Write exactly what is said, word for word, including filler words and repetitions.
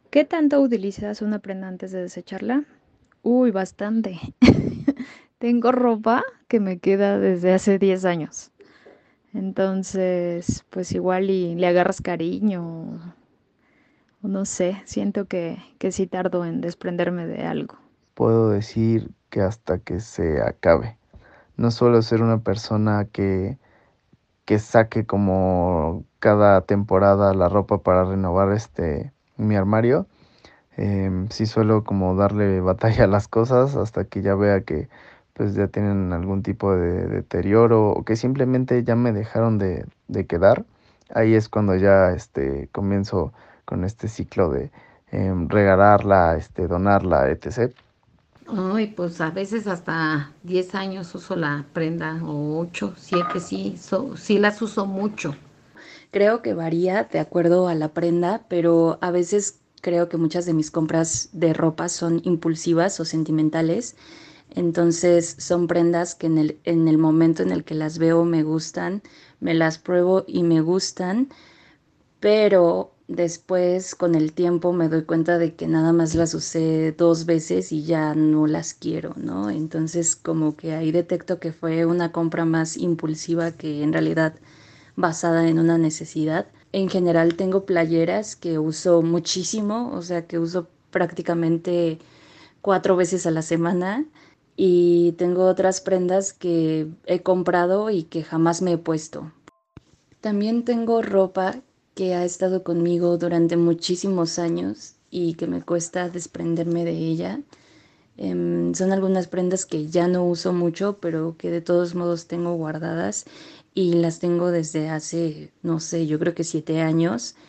¿Qué tanto utilizas una prenda antes de desecharla? Uy, bastante. Tengo ropa que me queda desde hace diez años. Entonces, pues igual y le agarras cariño o o no sé, siento que, que sí tardo en desprenderme de algo. Puedo decir que hasta que se acabe. No suelo ser una persona que, que saque como cada temporada la ropa para renovar este mi armario. Em, sí suelo como darle batalla a las cosas hasta que ya vea que pues ya tienen algún tipo de deterioro o que simplemente ya me dejaron de, de quedar. Ahí es cuando ya este comienzo con este ciclo de em, regalarla, este, donarla, etcétera. Ay, pues a veces hasta diez años uso la prenda, o ocho, siete, sí, so- sí las uso mucho. Creo que varía de acuerdo a la prenda, pero a veces creo que muchas de mis compras de ropa son impulsivas o sentimentales. Entonces son prendas que en el, en el momento en el que las veo me gustan, me las pruebo y me gustan, pero después con el tiempo me doy cuenta de que nada más las usé dos veces y ya no las quiero, ¿no? Entonces como que ahí detecto que fue una compra más impulsiva que en realidad basada en una necesidad. En general tengo playeras que uso muchísimo, o sea que uso prácticamente cuatro veces a la semana, y tengo otras prendas que he comprado y que jamás me he puesto. También tengo ropa que ha estado conmigo durante muchísimos años y que me cuesta desprenderme de ella. Em, son algunas prendas que ya no uso mucho, pero que de todos modos tengo guardadas y las tengo desde hace, no sé, yo creo que siete años.